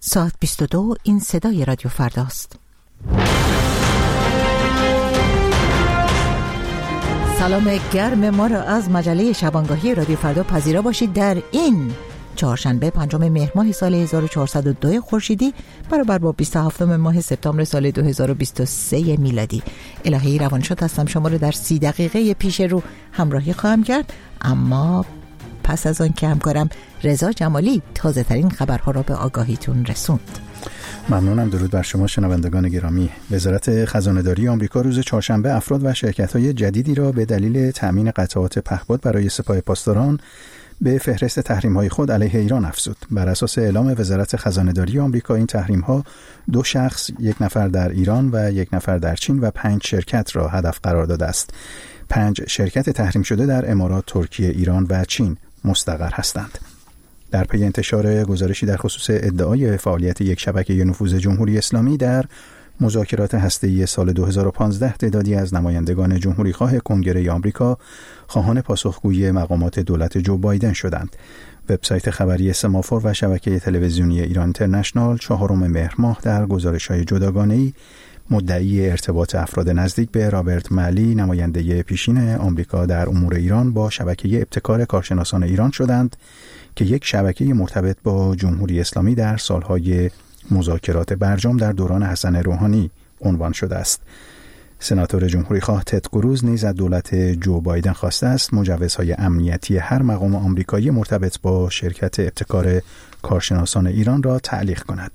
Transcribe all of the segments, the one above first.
ساعت 22 این صدای رادیو فرداست. سلام گرم ما را از مجله شبانگاهی رادیو فردا پذیرا باشید در این چهارشنبه 5 مهر ماه سال 1402 خورشیدی برابر با 27 ماه سپتامبر سال 2023 میلادی. الهی روانشاد هستم، شما رو در 30 دقیقه پیش رو همراهی خواهم کرد، اما پس از آن که همکارم رضا جمالی تازه ترین خبرها را به آگاهیتون رسوند. ممنونم. درود بر شما شنوندگان گرامی. وزارت خزانه‌داری آمریکا روز چهارشنبه افراد و شرکت‌های جدیدی را به دلیل تأمین قطعات پهپاد برای سپاه پاسداران به فهرست تحریم‌های خود علیه ایران افزود. بر اساس اعلام وزارت خزانه‌داری آمریکا این تحریم‌ها 2 شخص، 1 نفر در ایران و 1 نفر در چین و 5 شرکت را هدف قرار داده است. 5 شرکت تحریم شده در امارات، ترکیه، ایران و چین مستقر هستند. در پی انتشار گزارشی در خصوص ادعای فعالیت یک شبکه نفوذ جمهوری اسلامی در مذاکرات هسته‌ای سال 2015، تعدادی از نمایندگان جمهوریخواه کنگره آمریکا خواهان پاسخگویی مقامات دولت جو بایدن شدند. وبسایت خبری سمافور و شبکه تلویزیونی ایران اینترنشنال 4 مهر ماه در گزارش‌های جداگانه‌ای مدعی ارتباط افراد نزدیک به رابرت مالی، نماینده پیشین آمریکا در امور ایران، با شبکه ابتکار کارشناسان ایران شدند که یک شبکه مرتبط با جمهوری اسلامی در سالهای مذاکرات برجام در دوران حسن روحانی عنوان شده است. سناتور جمهوریخواه تد کروز نیز از دولت جو بایدن خواسته است مجوزهای امنیتی هر مقام آمریکایی مرتبط با شرکت ابتکار کارشناسان ایران را تعلیق کند.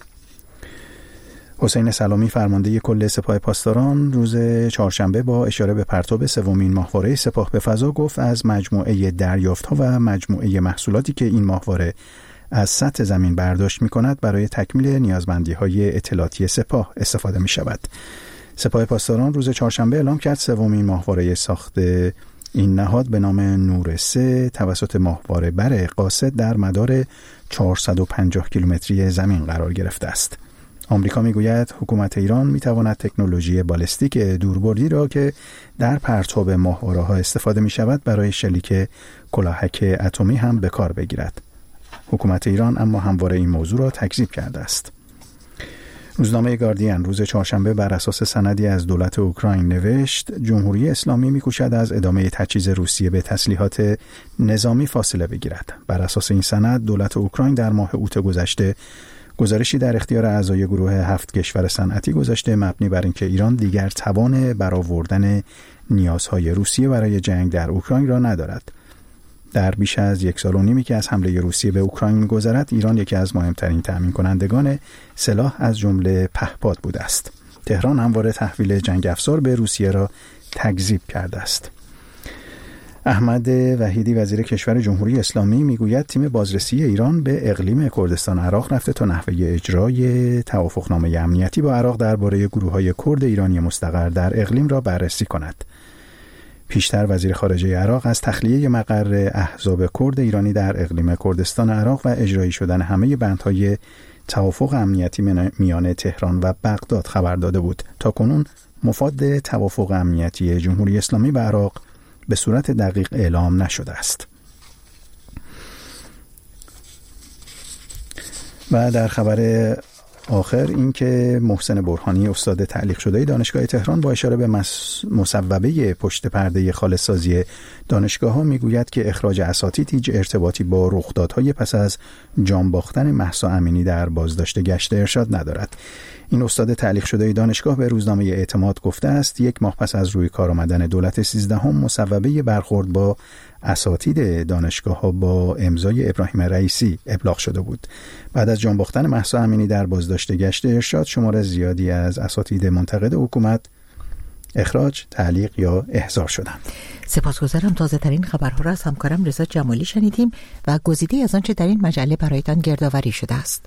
حسین سلامی فرمانده کل سپاه پاسداران روز چهارشنبه با اشاره به پرتاب سومین ماهواره سپاه به فضا گفت از مجموعه دریافت‌ها و مجموعه محصولاتی که این ماهواره از سطح زمین برداشت می‌کند برای تکمیل نیازمندی‌های اطلاعاتی سپاه استفاده می‌شود. سپاه پاسداران روز چهارشنبه اعلام کرد سومین ماهواره ساخت این نهاد به نام نور 3 توسط ماهواره بر قاصد در مدار 450 کیلومتری زمین قرار گرفته است. آمریکا میگوید حکومت ایران میتواند تکنولوژی بالستیک دوربردی را که در پرتاب ماهواره‌ها استفاده میشود برای شلیک کلاهک اتمی هم به کار بگیرد. حکومت ایران اما همواره این موضوع را تکذیب کرده است. روزنامه گاردین روز چهارشنبه بر اساس سندی از دولت اوکراین نوشت جمهوری اسلامی میکوشد از ادامه تجهیز روسیه به تسلیحات نظامی فاصله بگیرد. بر اساس این سند دولت اوکراین در ماه اوت گذشته گزارشی در اختیار اعضای گروه 7 کشور صنعتی گذاشته مبنی بر اینکه ایران دیگر توان برآوردن نیازهای روسیه برای جنگ در اوکراین را ندارد. در بیش از 1 سال و نیمی که از حمله روسیه به اوکراین می‌گذرد، ایران یکی از مهمترین تأمین کنندگان سلاح از جمله پهپاد بوده است. تهران همواره تحویل جنگ افزار به روسیه را تکذیب کرده است. احمد وحیدی وزیر کشور جمهوری اسلامی میگوید تیم بازرسی ایران به اقلیم کردستان عراق رفته تا نحوه اجرای توافقنامه امنیتی با عراق درباره گروه‌های کرد ایرانی مستقر در اقلیم را بررسی کند. پیشتر وزیر خارجه عراق از تخلیه مقر احزاب کرد ایرانی در اقلیم کردستان عراق و اجرایی شدن همه بندهای توافق امنیتی میان تهران و بغداد خبر داده بود. تاکنون مفاد توافق امنیتی جمهوری اسلامی با عراق به صورت دقیق اعلام نشده است. و در خبر آخر این که محسن برهانی استاد تعلیق شده دانشگاه تهران با اشاره به مصوبه پشت پرده خالص‌سازی دانشگاه‌ها میگوید که اخراج اساتید هیچ ارتباطی با رخدادهای پس از جان باختن مهسا امینی در بازداشت گشت ارشاد ندارد. این استاد تعلیق شده دانشگاه به روزنامه اعتماد گفته است 1 ماه پس از روی کار آمدن دولت 13 مصوبه برخورد با اساتید دانشگاه‌ها با امضای ابراهیم رئیسی ابلاغ شده بود. بعد از جان باختن مهسا امینی در بازداشت گشت ارشاد شمار زیادی از اساتید منتقد حکومت اخراج، تعلیق یا احضار شدند. سپاسگزارم. تازه ترین خبرها را از همکارم رضا جمالی شنیدیم و گزیده‌ای از آنچه در این مجله برایتان گردآوری شده است.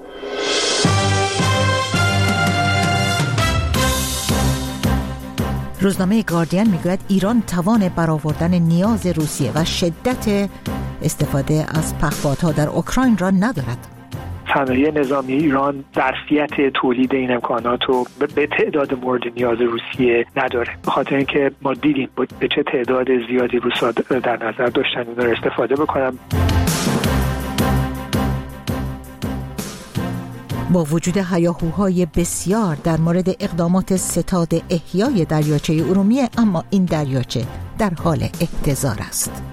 روزنامه گاردین میگوید ایران توان برآوردن نیاز روسیه و شدت استفاده از پهپادها در اوکراین را ندارد. صنایع نظامی ایران ظرفیت تولید این امکانات رو به تعداد مورد نیاز روسیه نداره، به خاطر اینکه ما دیدیم به چه تعداد زیادی روسا در نظر داشتن اونا رو استفاده بکنن. با وجود هیاهوهای بسیار در مورد اقدامات ستاد احیای دریاچه ارومیه، اما این دریاچه در حال احتضار است.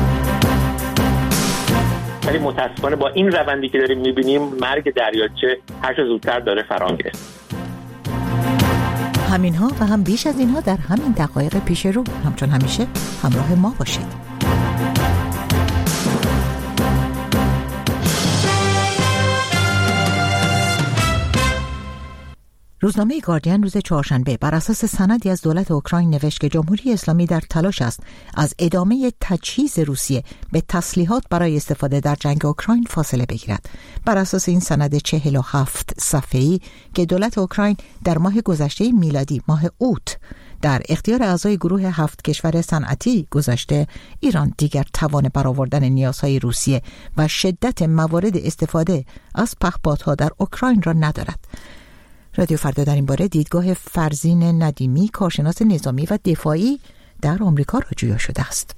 ولی متاسفانه با این روندی که داریم می‌بینیم مرگ دریاچه هر چه زودتر داره فرا میره. همینها و هم بیش از اینها در همین دقایق پیش رو. همچون همیشه همراه ما باشید. روزنامه گاردین روز چهارشنبه بر اساس سندی از دولت اوکراین نوشت که جمهوری اسلامی در تلاش است از ادامه تجهیز روسیه به تسلیحات برای استفاده در جنگ اوکراین فاصله بگیرد. بر اساس این سند 47 صفحه‌ای که دولت اوکراین در ماه گذشته میلادی ماه اوت در اختیار اعضای گروه 7 کشور صنعتی گذاشته، ایران دیگر توان برآوردن نیازهای روسیه و شدت موارد استفاده از پهپادها در اوکراین را ندارد. رادیو فردا در این باره دیدگاه فرزین ندیمی، کارشناس نظامی و دفاعی در آمریکا را جویا شده است.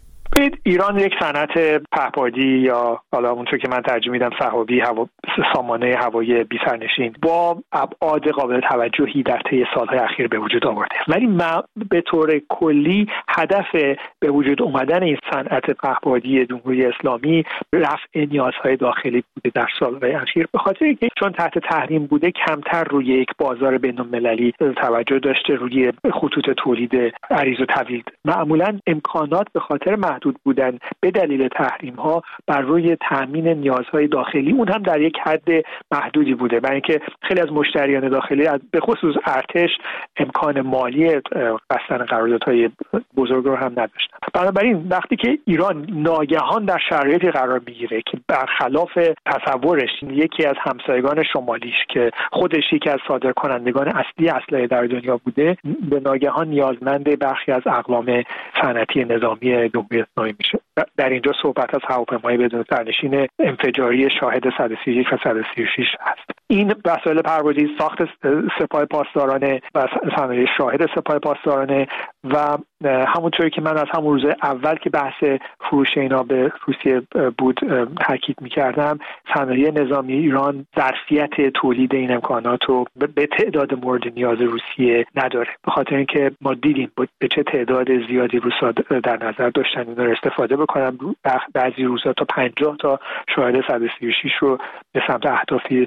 ایران یک صنعت پهپادی یا حالا اونطور که من ترجمه میدم صحابی سامانه هوایی بی سرنشین با ابعاد قابل توجهی در طی سالهای اخیر به وجود آورده، ولی به طور کلی هدف به وجود اومدن این صنعت پهپادی جمهوری اسلامی رفع نیازهای داخلی بوده در سالهای اخیر، به خاطر اینکه چون تحت تحریم بوده کمتر روی یک بازار بین‌المللی توجه داشته، روی خطوط تولید عریض و تولید معمولا امکانات به خاطر محدود بودن به دلیل تحریم ها بر روی تامین نیازهای داخلی اون هم در یک حد محدودی بوده، برای اینکه خیلی از مشتریان داخلی به خصوص ارتش امکان مالی بستن قراردادهای بزرگ رو هم نداشتن. بنابراین وقتی که ایران ناگهان در شرایطی قرار میگیره که برخلاف تصورش یکی از همسایگان شمالیش که خودش یکی از صادرکنندگان اصلی اسلحه در دنیا بوده، به ناگهان نیازمند برخی از اقلام صنعتی نظامی جمهوری اسلامی میشه. در اینجا صحبت از هواپیمای بدون سرنشین انفجاری شاهد 131 و 136 است. این وسایل پروازی ساخت سپاه پاسدارانه و صنایع شاهد سپاه پاسدارانه و همونطوری که من از همون روز اول که بحث فروش اینا به روسیه بود تاکید می‌کردم، صنایع نظامی ایران ظرفیت تولید این امکانات رو به تعداد مورد نیاز روسیه نداره، به خاطر اینکه ما دیدیم به چه تعداد زیادی روسا در نظر داشتن اینا رو استفاده بکنن. بعضی روزا تا 50 تا شاهد 136 رو به سمت اهدافی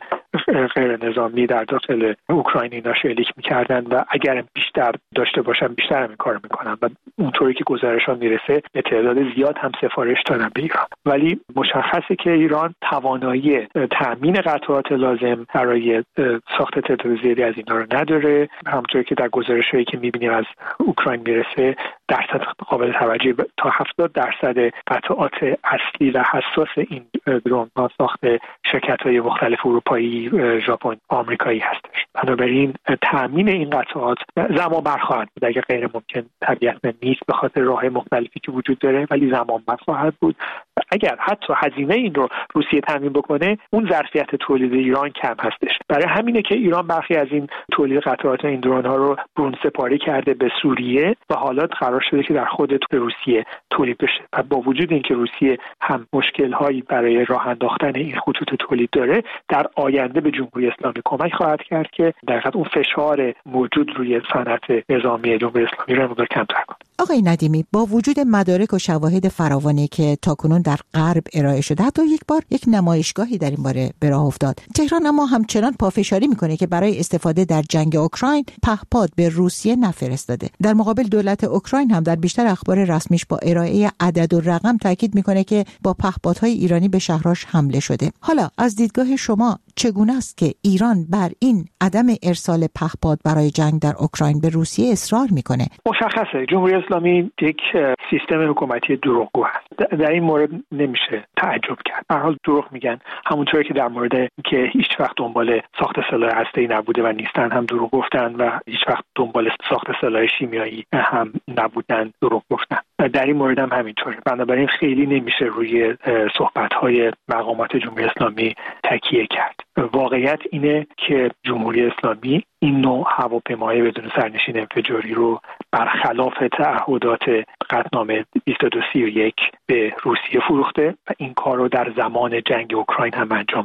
غیر نظامی در داخل اوکراین اینا شلیک می‌کردن و اگر بیشتر داشته باشن بیشتر هم این کارو می‌کنن و اونطوری که گزارش‌ها میرسه به تعداد زیاد هم سفارش دادن به ایران. ولی مشخصه که ایران توانایی تامین قطعات لازم برای ساخت تعداد زیادی از اینا رو نداره. همونطوری که در گزارش‌هایی که می‌بینیم از اوکراین میرسه، درصد قابل توجهی تا 70% قطعات اصلی و حساس این درون‌ها ساخت شرکت‌های مختلف اروپایی، ژاپن، آمریکایی هستش. بنابراین تامین این قطعات زمان بر خواهد بود، اگه غیر ممکن طبیعتاً نیست به خاطر راه‌های مختلفی که وجود داره، ولی زمان بر خواهد بود. اگر حتی هزینه این رو روسیه تامین بکنه، اون ظرفیت تولید ایران کم هستش. برای همینه که ایران برخی از این تولید قطعات این درون‌ها رو برون سپاری کرده به سوریه و حالا قرار شده که در خود روسیه تولید بشه. و با وجود اینکه روسیه هم مشکل‌هایی برای راه انداختن این خطوط تولید داره، در آینده به جمهوری اسلامی کمک خواهد کرد که در حقیقت اون فشار موجود روی صنعت نظامی جمهوری اسلامی رو مقدار کمتر کنه. آقای ندیمی، با وجود مدارک و شواهد فراوانی که تاکنون در غرب ارائه شده، حتی یک بار یک نمایشگاهی در این باره به راه افتاد، تهران اما همچنان پافشاری میکنه که برای استفاده در جنگ اوکراین پهپاد به روسیه نفرستاده. در مقابل دولت اوکراین هم در بیشتر اخبار رسمیش با ارائه عدد و رقم تاکید میکنه که با پهپادهای ایرانی به شهرهاش حمله شده. حالا از دیدگاه شما چگونه است که ایران بر این عدم ارسال پهپاد برای جنگ در اوکراین به روسیه اصرار میکنه؟ مشخصه جمهوری اسلامی یک سیستم حکومتی دروغگو هست. در این مورد نمیشه تعجب کرد. به هر حال دروغ میگن، همونطوری که در مورد که هیچ وقت دنبال ساخت سلاح هسته‌ای نبوده و نیستن هم دروغ گفتن و هیچ وقت دنبال ساخت سلاح شیمیایی هم نبودن دروغ گفتن. در این مورد هم همینطوره. بنابراین خیلی نمیشه روی صحبت‌های مقامات جمهوری اسلامی تکیه کرد. واقعیت اینه که جمهوری اسلامی این نوع هواپیمای بدون سرنشین انفجاری رو برخلاف تعهدات قطعنامه 2231 به روسیه فروخته و این کار رو در زمان جنگ اوکراین هم انجام داده.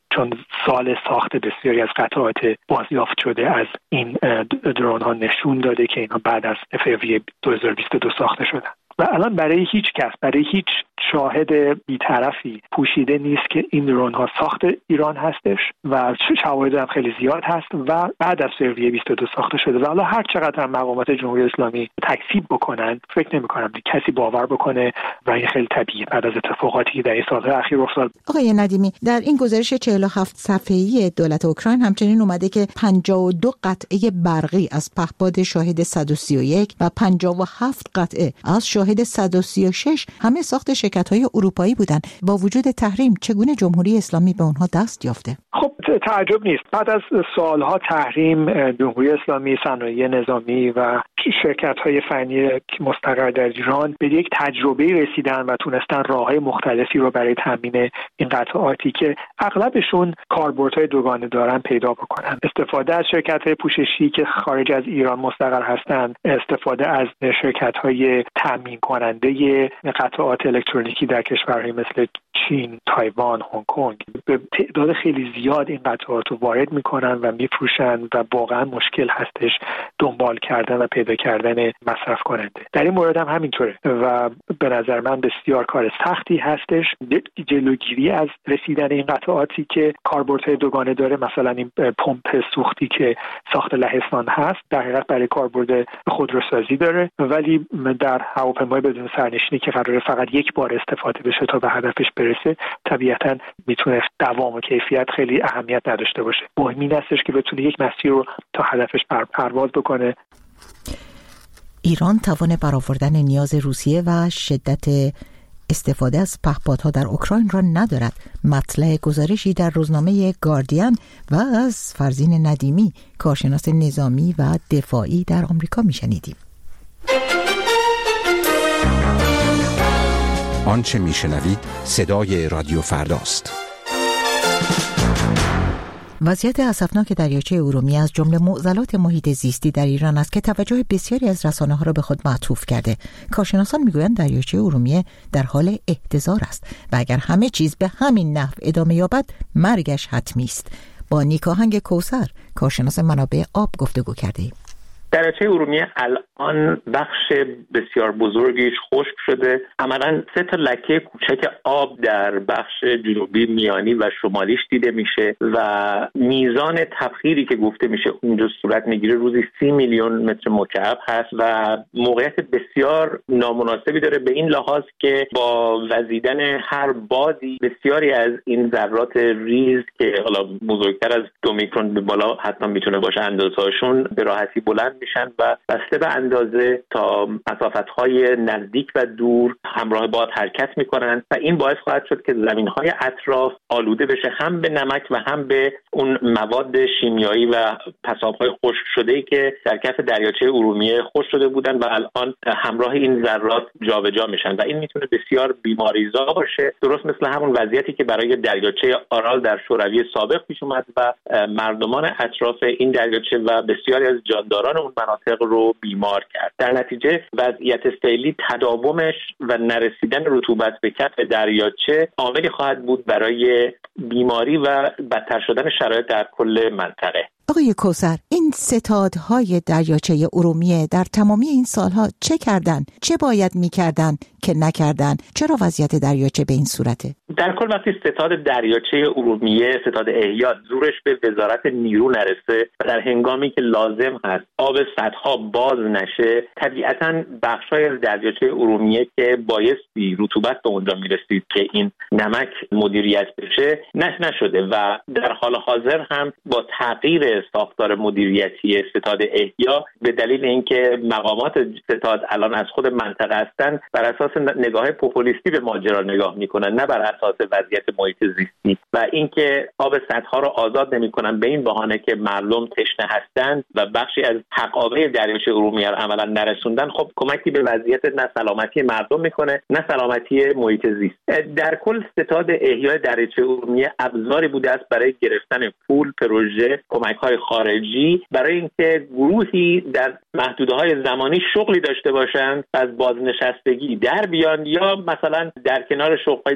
چون سال ساخت بسیاری از قطعات بازیافت شده از این درون ها نشون داده که اینها بعد از فوریه 2022 ساخته شدن و الان برای هیچ کس، برای هیچ شاهد بی‌طرفی پوشیده نیست که این درون ها ساخت ایران هستش و شواهد هم خیلی زیاد هست و بعد از فوریه 22 ساخته شده و حالا هر چقدر هم مقامات جمهوری اسلامی تکذیب بکنن فکر نمی‌کنم کسی باور بکنه و این خیلی طبیعیه بعد از اتفاقاتی که در این سال‌های اخیر افتاد. آقای ندیمی، در این گزارش 47 صفحه‌ای دولت اوکراین همچنین اومده که 52 قطعه برقی از پهپاد شاهد 131 و 57 قطعه از شاهد 136 همه ساخت شرکت‌های اروپایی بودند. با وجود تحریم چگونه جمهوری اسلامی به اونها دست یافته؟ خب تعجب نیست. بعد از سالها تحریم، جمهوری اسلامی صنایع نظامی و شرکت‌های فنی مستقر در ایران به یک تجربه رسیدن و تونستن راه‌های مختلفی رو برای تامین این قطعاتی که اغلبشون کاربردهای دوگانه دارن پیدا بکنن. استفاده از شرکت‌های پوششی که خارج از ایران مستقر هستند، استفاده از شرکت‌های تامین کننده قطعات الکترونیکی در کشورهای مثل چین، تایوان، هنگ کنگ به تعداد خیلی زیاد این قطعات رو وارد میکنن و میفروشن و واقعا مشکل هستش دنبال کردن و پیدا کردن مصرف کننده. در این مورد هم همینطوره و به نظر من بسیار کار سختی هستش جلوگیری از رسیدن این قطعاتی که کاربردهای دوگانه داره. مثلا این پمپ سوختی که ساخت لهستان هست در حقیقت برای کاربرد خودروسازی داره ولی در هواپیمای بدون سرنشینی که قراره فقط یک بار استفاده بشه تا به هدفش برسه طبیعتاً میتونه دوام و کیفیت خیلی اهمیت نداشته باشه. مهم این هستش که بتونه یک مسیر رو تا هدفش پرواز بکنه. ایران توان برآوردن نیاز روسیه و شدت استفاده از پهپادها در اوکراین را ندارد. مطلع گزارشی در روزنامه گاردین و از فرزین ندیمی، کارشناس نظامی و دفاعی در آمریکا میشنیدیم. آنچه میشنوید صدای رادیو فرداست. وضعیت اسفناک دریاچه ارومیه از جمله معضلات محیط زیستی در ایران است که توجه بسیاری از رسانه‌ها را به خود معطوف کرده. کارشناسان میگویند دریاچه ارومیه در حال اهتزار است و اگر همه چیز به همین نحو ادامه یابد مرگش حتمی است. با نیکاهنگ کوثر، کارشناس منابع آب، گفتگو کردیم. دریاچه ارومیه الان بخش بسیار بزرگیش خشک شده. عملاً 3 تا لکه کوچک آب در بخش جنوبی، میانی و شمالیش دیده میشه و میزان تبخیری که گفته میشه اونجا صورت میگیره روزی 30 میلیون متر مکعب هست و موقعیت بسیار نامناسبی داره به این لحاظ که با وزیدن هر بادی بسیاری از این ذرات ریز که حالا بزرگتر از 2 میکرون به بالا حتما میتونه باشه اندازه‌هاشون به راحتی بلند میشن و بسته به اندازه تا مسافت‌های نزدیک و دور همراه باد حرکت میکنن و این باعث خواهد شد که زمین‌های اطراف آلوده بشه هم به نمک و هم به اون مواد شیمیایی و پساب‌های خشک شده‌ای که در کف دریاچه ارومیه خشک شده بودن و الان همراه این ذرات جابجا میشن و این میتونه بسیار بیماریزا باشه، درست مثل همون وضعیتی که برای دریاچه آرال در شوروی سابق پیش اومد و مردمان اطراف این دریاچه و بسیاری از جانداران اون مناطق رو بیمار کرد. در نتیجه وضعیت فعلی تداومش و نرسیدن رطوبت به کف دریاچه عاملی خواهد بود برای بیماری و بدتر شدن شرایط در کل منطقه. آقای کوثر، این ستادهای دریاچه ارومیه در تمامی این سالها چه کردن؟ چه باید میکردن که نکردن؟ چرا وضعیت دریاچه به این صورته؟ در کل وقتی ستاد دریاچه ارومیه، ستاد احیا، زورش به وزارت نیرو نرسه و در هنگامی که لازم هست آب سدها باز نشه، طبیعتاً بخشای از دریاچه ارومیه که بایستی رطوبت به اونجا میرسید که این نمک مدیریت بشه نشده و در حال حاضر هم با تغییر ساختار مدیریتی ستاد احیا به دلیل اینکه مقامات ستاد الان از خود منطقه هستن بر اساس نگاه پوپولیستی به ماجرا نگاه میکنن، نه بر اساس وضعیت محیط زیستی و اینکه آب سدها رو آزاد نمیکنن به این بهانه که مردم تشنه هستند و بخشی از حقابه دریاچه ارومیه رو عملا نرسوندن، خب کمکی به وضعیت نه سلامتی مردم میکنه نه سلامتی محیط زیست. در کل ستاد احیای دریاچه ارومیه ابزاری بوده است برای گرفتن پول، پروژه، کمک‌های خارجی برای اینکه گروهی در محدوده‌های زمانی شغلی داشته باشند از بازنشستگی در بیان یا مثلا در کنار شغل‌های دیگر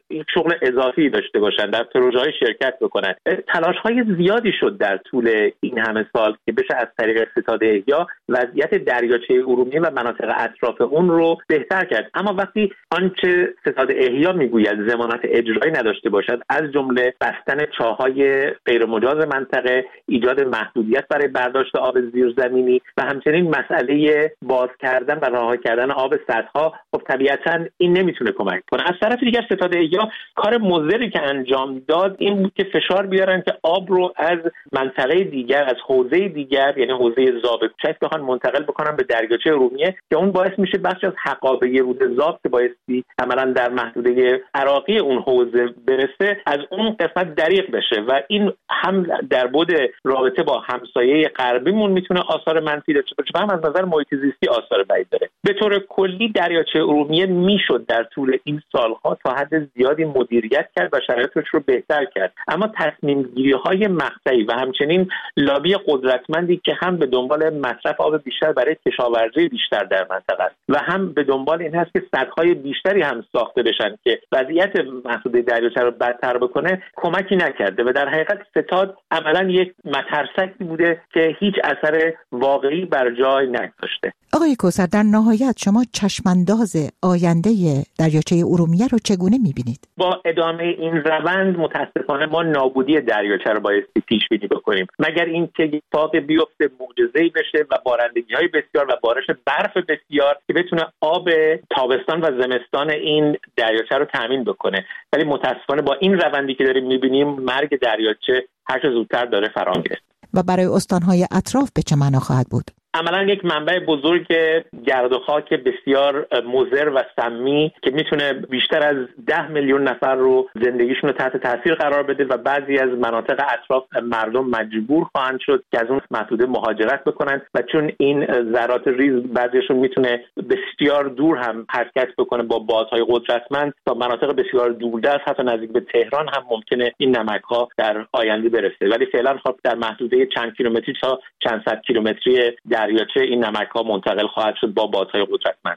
شغل اضافی داشته باشن، در پروژه‌های شرکت بکنن. تلاش‌های زیادی شد در طول این همه سال که بشه از طریق ستاد احیا وضعیت دریاچه ارومیه و مناطق اطراف اون رو بهتر کرد. اما وقتی آنچه ستاد احیا میگوید ضمانت اجرایی نداشته باشد، از جمله بستن چاه‌های غیرمجاز منطقه، ایجاد محدودیت برای برداشت آب زیرزمینی و همچنین مسئله باز کردن و رها کردن آب سدها، خب طبیعتاً این نمیتونه کمک کنه. از طرف دیگر ستاد احیا کار مضری که انجام داد این بود که فشار بیارن که آب رو از منطقه دیگر، از حوزه دیگر، یعنی حوزه زاب کوچک بخوان منتقل بکنن به دریاچه ارومیه که اون باعث میشه بخش از حقابه رود زاب که بایستی عملاً در محدوده عراقی اون حوزه برسه از اون قسمت دریغ بشه و این هم در بعد رابطه با همسایه غربیمون میتونه آثار منفی داشته باشه و هم از نظر محیط زیستی آثار بدی داره. به طور کلی دریاچه ارومیه میشد در طول این سالها تا حد زیادی مدیریت کرد و شرایطش رو بهتر کرد، اما تصمیم گیری های مقطعی و همچنین لابی قدرتمندی که هم به دنبال مصرف آب بیشتر برای کشاورزی بیشتر در منطقه است و هم به دنبال این هست که سدهای بیشتری هم ساخته بشن که وضعیت محدوده دریاچه رو بدتر بکنه، کمکی نکرده و در حقیقت ستاد عملاً یک مترسکی بوده که هیچ اثر واقعی بر جای نگذاشته. آقای کوثر، در نهایت شما چشمانداز آینده دریاچه ارومیه رو چگونه می‌بینید؟ با ادامه این روند متاسفانه ما نابودی دریاچه رو بایستی پیش بینی بکنیم، مگر اینکه اتفاق بیفته، معجزه‌ای بشه و بارندگی‌های بسیار و بارش برف بسیار که بتونه آب تابستان و زمستان این دریاچه رو تامین بکنه. ولی متاسفانه با این روندی که داریم می‌بینیم مرگ دریاچه هر چه زودتر داره فرا می‌رسه. و برای استان‌های اطراف به چه معنا خواهد بود؟ عملا یک منبع بزرگ گرد و خاک بسیار مضر و سمی که میتونه بیشتر از 10 میلیون نفر رو زندگیشون رو تحت تاثیر قرار بده و بعضی از مناطق اطراف مردم مجبور خواهند شد که از اون محدوده مهاجرت بکنن و چون این ذرات ریز بعضیشون میتونه بسیار دور هم حرکت بکنه با بادهای قدرتمند تا مناطق بسیار دوردست حتی نزدیک به تهران هم ممکنه این نمک‌ها در آینده برسه. ولی فعلا خب در محدوده چند کیلومتری تا چند صد کیلومتری دریاچه این نمک‌ها منتقل خواهد شد با بادهای قدرتمند.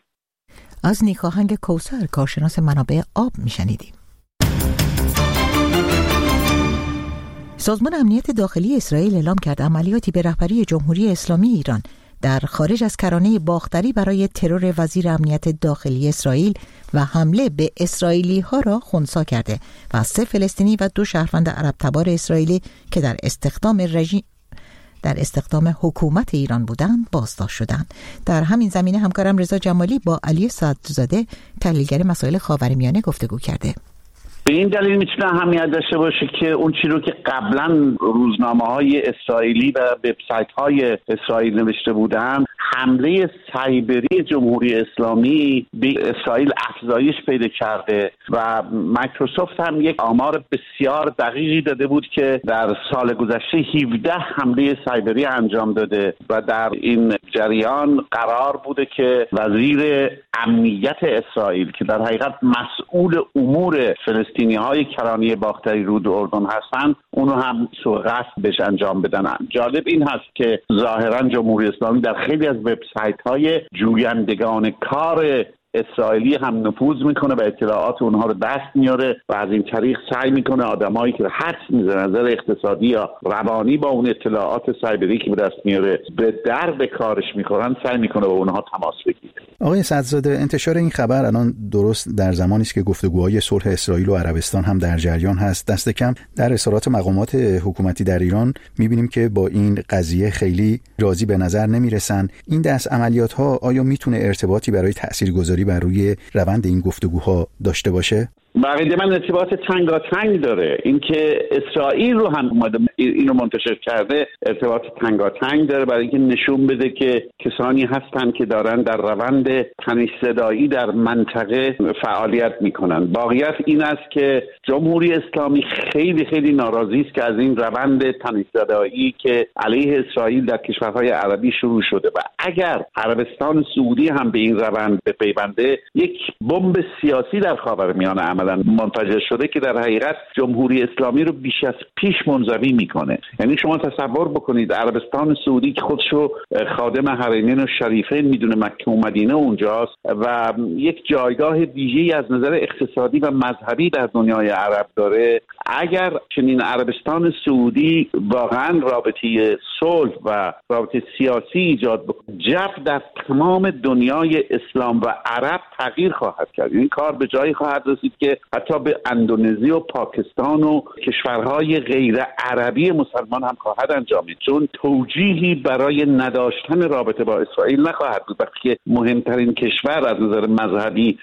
از نیکاهنگ کوثر، کارشناس منابع آب، میشنیدیم. سازمان امنیت داخلی اسرائیل اعلام کرد عملیاتی به رهبری جمهوری اسلامی ایران در خارج از کرانه باختری برای ترور وزیر امنیت داخلی اسرائیل و حمله به اسرائیلی ها را خنثی کرده و 3 فلسطینی و 2 شهروند عرب تبار اسرائیلی که در استخدام حکومت ایران بودند بازداشت شدند. در همین زمینه همکارم رضا جمالی با علی صدرزاده تحلیلگر مسائل خاورمیانه گفتگو کرده. به این دلیل میتونه اهمیت داشته باشه که اون چیزی رو که قبلا روزنامه‌های اسرائیلی و وبسایت‌های اسرائیل نوشته بودن، حمله سایبری جمهوری اسلامی به اسرائیل افزایش پیدا کرده و مایکروسافت هم یک آمار بسیار دقیقی داده بود که در سال گذشته 17 حمله سایبری انجام داده و در این جریان قرار بوده که وزیر امنیت اسرائیل که در حقیقت مسئول امور فلسطینی‌های کرانه باختری رود اردن هستند اونو هم قصد بهش انجام بدن. جالب این هست که ظاهرا جمهوری اسلامی در خیلی از وبسایت‌های جویندگان کار اسرائیلی هم نفوذ میکنه و اطلاعات اونها رو دست میاره و از این طریق سعی میکنه آدمایی که حدس میزنه نظر اقتصادی یا روانی با اون اطلاعات سایبری که به دست میاره به درد کارش میخورن سعی میکنه با اونها تماس بگیره. آقای صدرزاده، انتشار این خبر الان درست در زمانی است که گفتگوهای صلح اسرائیل و عربستان هم در جریان هست. دست کم در اظهارات مقامات حکومتی در ایران میبینیم که با این قضیه خیلی راضی به نظر نمیرسن. این دست عملیات ها آیا میتونه ارتباطی برای تاثیرگذاری بر روی روند این گفتگوها داشته باشه؟ بقیده من ارتباط تنگاتنگ داره. اینکه اسرائیل رو هم اومده اینو منتشر کرده ارتباط تنگاتنگ داره برای اینکه نشون بده که کسانی هستن که دارن در روند تنش زدایی در منطقه فعالیت میکنن. واقعیت این است که جمهوری اسلامی خیلی خیلی ناراضی است که از این روند تنش زدایی که علیه اسرائیل در کشورهای عربی شروع شده و اگر عربستان سعودی هم به این روند بپیونده یک بمب سیاسی در خاورمیانه عمل اومدن منفجر شده که در حقیقت جمهوری اسلامی رو بیش از پیش منزوی میکنه. یعنی شما تصور بکنید عربستان سعودی که خودشو خادم حرمین و شریفین میدونه، مکه و مدینه اونجاست و یک جایگاه ویژه‌ای از نظر اقتصادی و مذهبی در دنیای عرب داره، اگر چنین عربستان سعودی واقعا رابطه صلح و رابطه سیاسی ایجاد بکنه، جو در تمام دنیای اسلام و عرب تغییر خواهد کرد. این کار به جایی خواهد رسید که حتی به اندونزی و پاکستان و کشورهای غیر عربی مسلمان هم خواهد انجامید، چون توجیهی برای نداشتن رابطه با اسرائیل نخواهد بود. وقتی که مهمترین کشور از نظر مذهبی،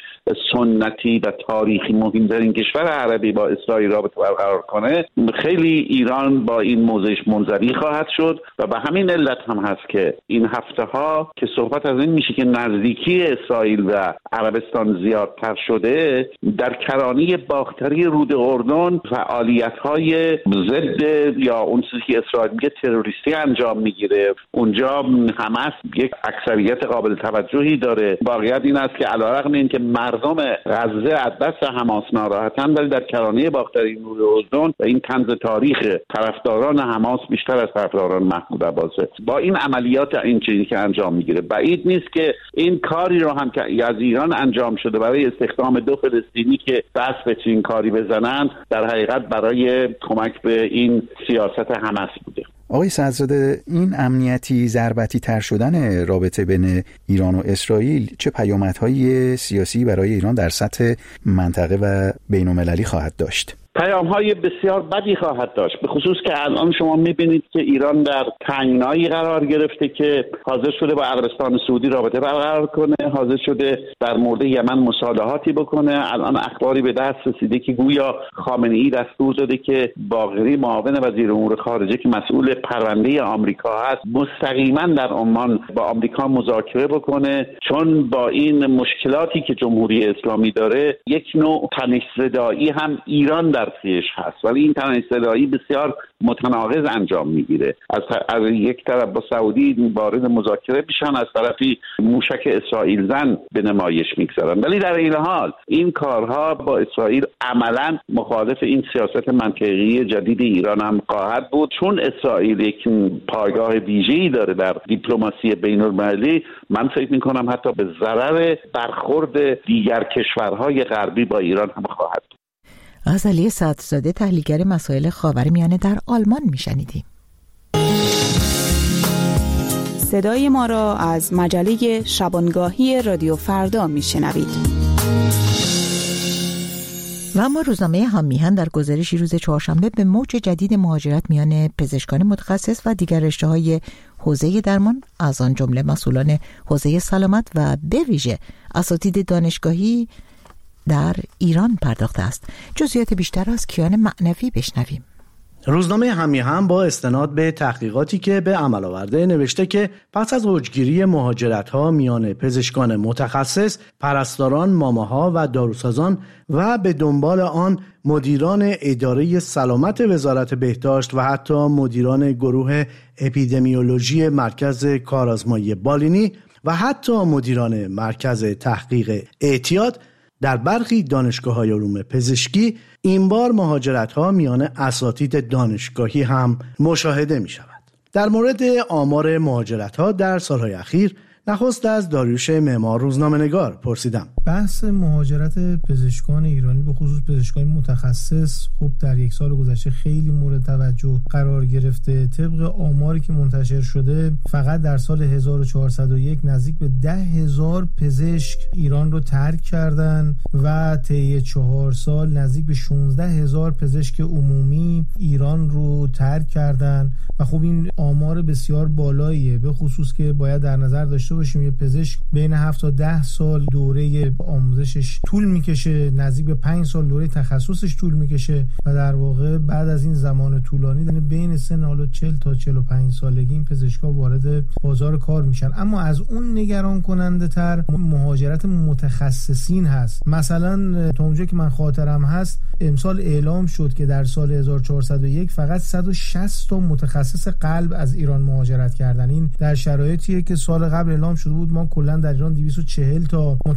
سنتی و تاریخی مهمترین کشور عربی با اسرائیل رابطه برقرار کنه، خیلی ایران با این موضعش منزوی خواهد شد و به همین علت هم هست که این هفته ها که صحبت از این میشه که نزدیکی اسرائیل و عربستان زیادتر شده، در کرانه باختری رود اردن فعالیت‌های ضد یا اون چیزی که اسرائیل میگه تروریستی انجام میگیره. اونجا حماس یک اکثریت قابل توجهی داره. واقعیت این است که علیرغم اینکه مردم غزه از دست حماس ناراحتن، ولی در کرانه باختری رود اردن و این طنز تاریخ طرفداران حماس بیشتر از طرفداران محمود عباسه. با این عملیات این چیزی که انجام میگیره، بعید نیست که این کاری رو هم که از ایران انجام شده برای استخدام 2 فلسطینی که دست به چنین کاری بزنن، در حقیقت برای کمک به این سیاست حماس بوده. آقای صدرزاده، این امنیتی ضربتی تر شدن رابطه بین ایران و اسرائیل چه پیامدهای سیاسی برای ایران در سطح منطقه و بین‌المللی خواهد داشت؟ پیام‌های بسیار بدی خواهد داشت، به خصوص که الان شما می‌بینید که ایران در تنگنایی قرار گرفته که حاضر شده با عربستان سعودی رابطه برقرار کنه، حاضر شده در مورد یمن مصالحاتی بکنه. الان اخباری به دست رسیده که گویا خامنه‌ای دستور داده که باقری معاون وزیر امور خارجه که مسئول پرونده آمریکا هست، مستقیما در عمان با آمریکا مذاکره بکنه، چون با این مشکلاتی که جمهوری اسلامی داره یک نوع تنش‌زدایی هم ایران در پیش هست، ولی این تنش‌زدایی بسیار متناقض انجام میگیره. از یک طرف با سعودی وارد مذاکره میشن، از طرفی موشک اسرائیل زن به نمایش میگذارن، ولی در این حال این کارها با اسرائیل عملا مخالف این سیاست منطقی جدید ایران هم خواهد بود، چون اسرائیل یک پایگاه ویژه‌ای داره در دیپلماسی بین‌المللی. من فکر میکنم حتی به ضرر برخورد دیگر کشورهای غربی با ایران هم خواهد بود. از علی صدرزاده، تحلیلگر مسائل خاورمیانه در آلمان میشنیدیم. صدای ما را از مجله شبانگاهی رادیو فردا میشنوید. و اما روزنامه هم‌میهن در گزارشی روز چهارشنبه به موج جدید مهاجرت میان پزشکان متخصص و دیگر رشته‌های حوزه درمان، از آن جمله مسئولان حوزه سلامت و به ویژه اساتید دانشگاهی در ایران پرداخته است. جزئیات بیشتر از کیان معنوی بشنویم. روزنامه هم‌میهن با استناد به تحقیقاتی که به عمل آورده نوشته که پس از اوجگیری مهاجرت‌ها میان پزشکان متخصص، پرستاران، ماماها و داروسازان و به دنبال آن مدیران اداره سلامت وزارت بهداشت و حتی مدیران گروه اپیدمیولوژی مرکز کارآزمایی بالینی و حتی مدیران مرکز تحقیق اعتیاد، در برخی دانشگاه‌های علوم پزشکی این بار مهاجرت‌ها میان اساتید دانشگاهی هم مشاهده می‌شود. در مورد آمار مهاجرت‌ها در سال‌های اخیر نخست از داریوش معمار روزنامه‌نگار پرسیدم. بحث مهاجرت پزشکان ایرانی به خصوص پزشکان متخصص خب در یک سال گذشته خیلی مورد توجه قرار گرفته. طبق آماری که منتشر شده فقط در سال 1401 نزدیک به 10,000 پزشک ایران رو ترک کردن و طی 4 سال نزدیک به 16,000 پزشک عمومی ایران رو ترک کردن و خب این آمار بسیار بالاییه، به خصوص که باید در نظر داشته باشیم یه پزشک بین 7 تا 10 سال دوره آموزشش طول میکشه، نزدیک به 5 سال دوره تخصصش طول میکشه و در واقع بعد از این زمان طولانی بین سن حالا 40 تا 45 سالگی این پزشکا وارد بازار کار میشن. اما از اون نگران کننده تر مهاجرت متخصصین هست. مثلا تا اونجا که من خاطرم هست امسال اعلام شد که در سال 1401 فقط 160 تا متخصص قلب از ایران مهاجرت کردن. این در شرایطیه که سال قبل اعلام شده بود ما کلا در ایران 240 تا متخصص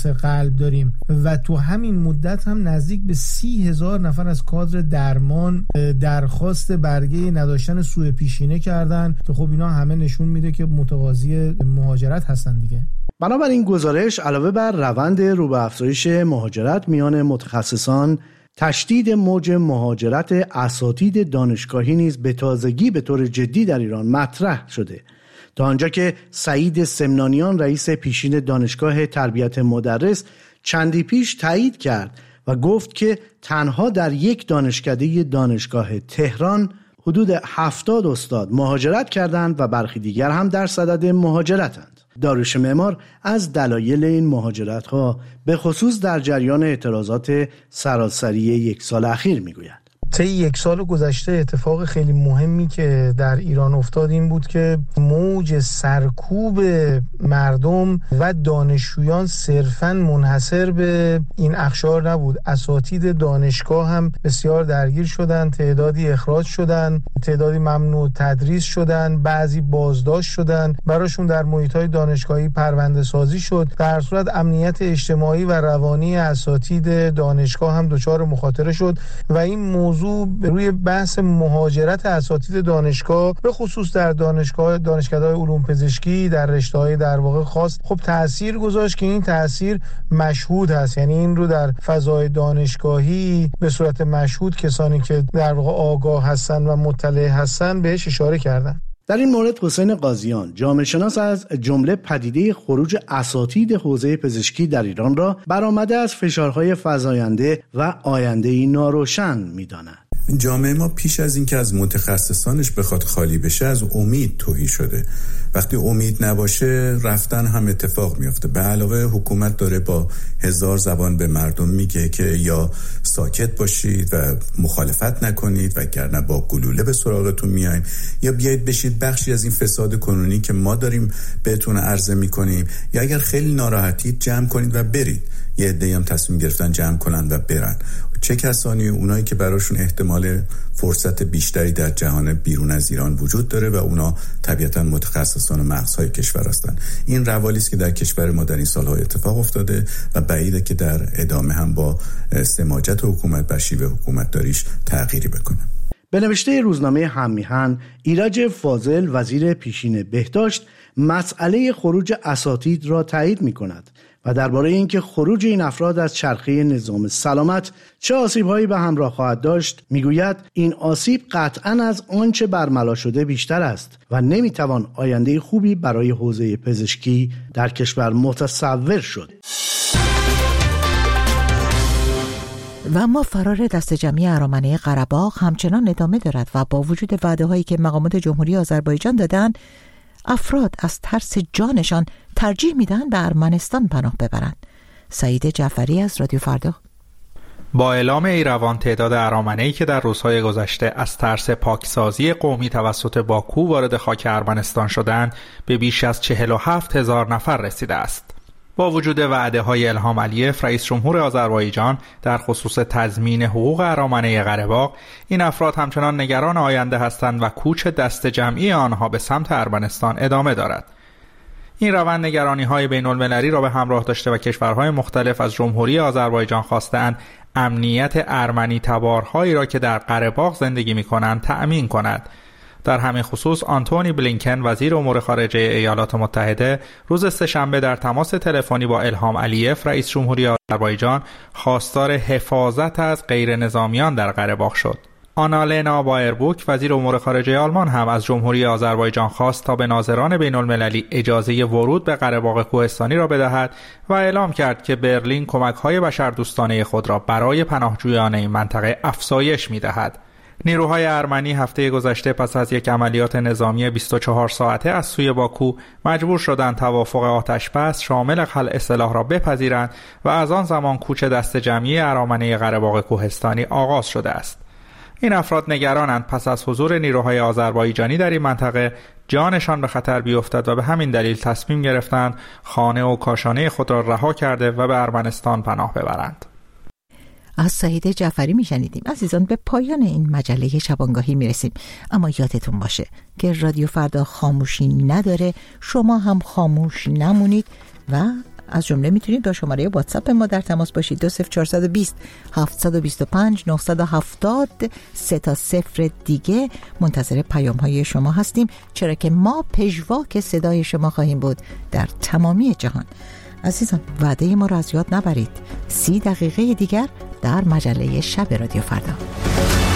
حوادث قلب داریم و تو همین مدت هم نزدیک به 30,000 نفر از کادر درمان درخواست برگه نداشتن سوء پیشینه کردن که خب اینا همه نشون میده که متقاضی مهاجرت هستن دیگه. بنابراین گزارش علاوه بر روند رو به افزایش مهاجرت میان متخصصان، تشدید موج مهاجرت اساتید دانشگاهی نیز به تازگی به طور جدی در ایران مطرح شده، تا آنجا که سعید سمنانیان رئیس پیشین دانشگاه تربیت مدرس چندی پیش تایید کرد و گفت که تنها در یک دانشکده دانشگاه تهران حدود 70 استاد مهاجرت کردند و برخی دیگر هم در صدد مهاجرتند. داریوش معمار از دلایل این مهاجرت‌ها به خصوص در جریان اعتراضات سراسری یک سال اخیر میگوید. طی یک سال گذشته اتفاق خیلی مهمی که در ایران افتاد این بود که موج سرکوب مردم و دانشجویان صرفاً منحصر به این اقشار نبود. اساتید دانشگاه هم بسیار درگیر شدن، تعدادی اخراج شدن، تعدادی ممنوع تدریس شدن، بعضی بازداشت شدن، براشون در محیط‌های دانشگاهی پرونده سازی شد. در صورت امنیت اجتماعی و روانی اساتید دانشگاه هم دچار مخاطره شد و این موضوع روی بحث مهاجرت اساتید دانشگاه به خصوص در دانشکده‌های علوم پزشکی در رشته‌های در واقع خاص خب تأثیر گذاشت که این تأثیر مشهود هست. یعنی این رو در فضای دانشگاهی به صورت مشهود کسانی که در واقع آگاه هستن و مطلع هستن بهش اشاره کردن. در این مورد حسین قاضیان، جامعه شناس، از جمله پدیده خروج اساتید حوزه پزشکی در ایران را برآمده از فشارهای فزاینده و آینده‌ای ناروشن می‌داند. جامعه ما پیش از اینکه از متخصصانش بخواد خالی بشه از امید تهی شده. وقتی امید نباشه رفتن هم اتفاق میفته. به علاوه حکومت داره با 1000 زبان به مردم میگه که یا ساکت باشید و مخالفت نکنید وگرنه با گلوله به سراغتون میایم، یا بیایید بشید بخشی از این فساد کنونی که ما داریم بهتون عرضه میکنیم، یا اگر خیلی ناراحتید جمع کنید و برید. یه عده‌ای هم تصمیم گرفتن جمع کنن و برن. چه کسانی؟ اونایی که براشون احتمال فرصت بیشتری در جهان بیرون از ایران وجود داره و اونا طبیعتاً متخصصان مغزهای کشور هستن. این روالی است که در کشور ما در این سال‌ها اتفاق افتاده و بعیده که در ادامه هم با سماجت حکومت بر شیوه حکومت داریش تغییری بکنه. به نوشته روزنامه هم‌میهن، ایرج فاضل وزیر پیشین بهداشت مسئله خروج اساتید را تایید می‌کند و درباره اینکه خروج این افراد از چرخه نظام سلامت چه آسیب‌هایی به همراه خواهد داشت میگوید این آسیب قطعاً از آنچه برملا شده بیشتر است و نمیتوان آینده خوبی برای حوزه پزشکی در کشور متصور شد. و اما فرار دسته جمعی ارامنه قره‌باغ همچنان ادامه دارد و با وجود وعده‌هایی که مقامات جمهوری آذربایجان دادند، افراد از ترس جانشان ترجیح میدن به ارمنستان پناه ببرند. سعید جعفری از رادیو فردا. با اعلام ایروان تعداد ارامنه‌ای که در روزهای گذشته از ترس پاکسازی قومی توسط باکو وارد خاک ارمنستان شدند به بیش از 47,000 نفر رسیده است. با وجود وعده‌های الهام علیف رئیس جمهور آذربایجان در خصوص تضمین حقوق ارامنه قره‌باغ، این افراد همچنان نگران آینده هستند و کوچ دسته جمعی آنها به سمت ارمنستان ادامه دارد. این روند نگرانی‌های بین‌المللی را به همراه داشته و کشورهای مختلف از جمهوری آذربایجان خواستند امنیت ارمنی تبارهایی را که در قره‌باغ زندگی می‌کنند تأمین کند. در همین خصوص آنتونی بلینکن وزیر امور خارجه ایالات متحده روز سه‌شنبه در تماس تلفنی با الهام علیف رئیس جمهوری آذربایجان خواستار حفاظت از غیر نظامیان در قره‌باغ شد. آنالنا بایربوک وزیر امور خارجه آلمان هم از جمهوری آذربایجان خواست تا به ناظران بین‌المللی اجازه ورود به قره‌باغ کوهستانی را بدهد و اعلام کرد که برلین کمک‌های بشردوستانه خود را برای پناهجویان این منطقه افزایش می‌دهد. نیروهای ارمنی هفته گذشته پس از یک عملیات نظامی 24 ساعته از سوی باکو مجبور شدند توافق آتش‌بس شامل خلع سلاح را بپذیرند و از آن زمان کوچ دسته جمعی ارامنه قره‌باغ کوهستانی آغاز شده است. این افراد نگرانند پس از حضور نیروهای آذربایجانی در این منطقه جانشان به خطر بیفتد و به همین دلیل تصمیم گرفتند خانه و کاشانه خود را رها کرده و به ارمنستان پناه ببرند. از سعید جعفری میشنیدیم. عزیزان، به پایان این مجله شبانگاهی میرسیم، اما یادتون باشه که رادیو فردا خاموشی نداره، شما هم خاموش نمونید و از جمله میتونید با شماره واتساپ ما در تماس باشید 20420 725 970 3 دیگه. منتظر پیام های شما هستیم، چرا که ما پژواک صدای شما خواهیم بود در تمامی جهان. عزیزان وعده ما را از یاد نبرید. 30 دقیقه دیگر در مجله شب رادیو فردا.